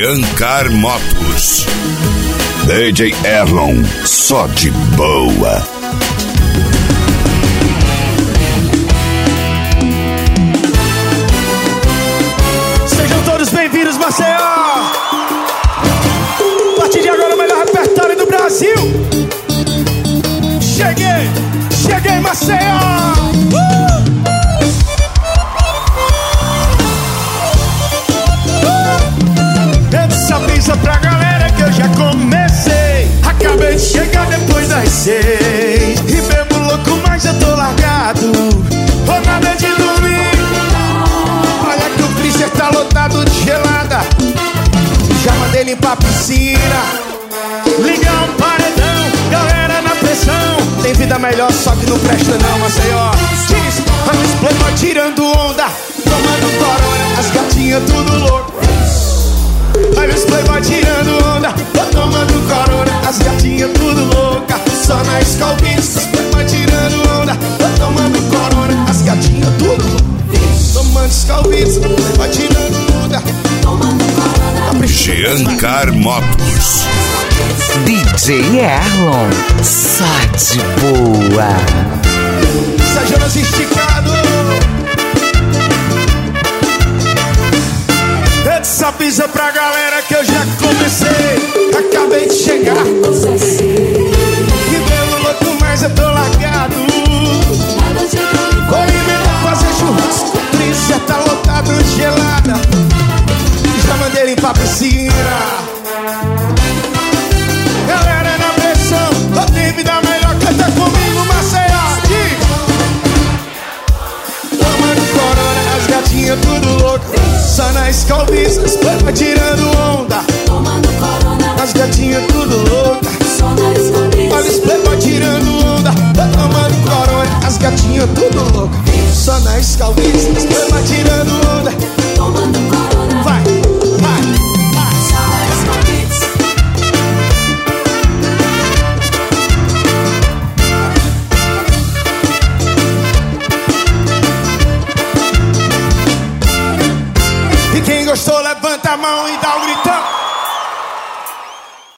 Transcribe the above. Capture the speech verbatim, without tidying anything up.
Giancar Motos. D J Erlon, só de boa. Sejam todos bem-vindos, Maceió. A partir de agora o melhor repertório do Brasil. Cheguei, cheguei, Maceió. uh! Avisa pra galera que eu já comecei. Acabei de chegar depois das seis. E bebo louco, mas eu tô largado. Vou nada de dormir. Olha que o freezer tá lotado de gelada. Já mandei limpar a piscina. Ligar um paredão, galera na pressão. Tem vida melhor, só que não presta não, Maceió. Diz, olha os playboy tirando onda, tomando corona, as gatinhas tudo louco. Olha os playboy tirando onda, tô tomando corona, as gatinhas tudo louca. Só na Skol Beats, os playboy tirando onda, tô tomando corona, as gatinhas tudo louca. Tomando Skol Beats, playboy tirando onda, tomando corona. Giancar Motos. D J Erlon, só de boa. Sajonas esticado. Essa pisa pra galera que eu já comecei. Acabei de chegar. Que belo louco, mas eu tô largado. Vou inventar fazer churrasco. O freezer tá lotado de gelada. Já mandei limpar a piscina. Galera na pressão, só tem vida melhor, canta comigo, Maceió. Tomando corona, as gatinhas tudo louco. Só na Skol Beats, os playboy tirando onda, tomando corona, as gatinhas tudo louca. Só na Skol Beats, olha os playboy tirando onda, tomando corona, as gatinhas tudo louca. Só na Skol Beats, os playboy tirando onda, tomando corona. Vai, vai, vai. Só na Skol Beats. E quem gostou, levanta a mão e dá um grito.